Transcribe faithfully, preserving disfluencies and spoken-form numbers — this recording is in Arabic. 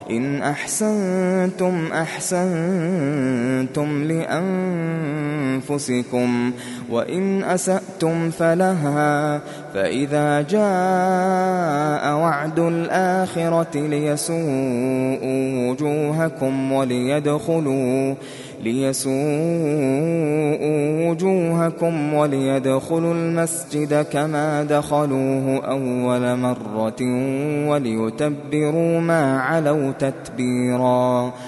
إن أحسنتم أحسنتم لأنفسكم وإن أسأتم فلها فإذا جاء وعد الآخرة ليسوءوا وجوهكم وليدخلوا ليسوءوا وجوهكم وليدخلوا المسجد كما دخلوه أول مرة وليتبروا ما علوا تتبيرا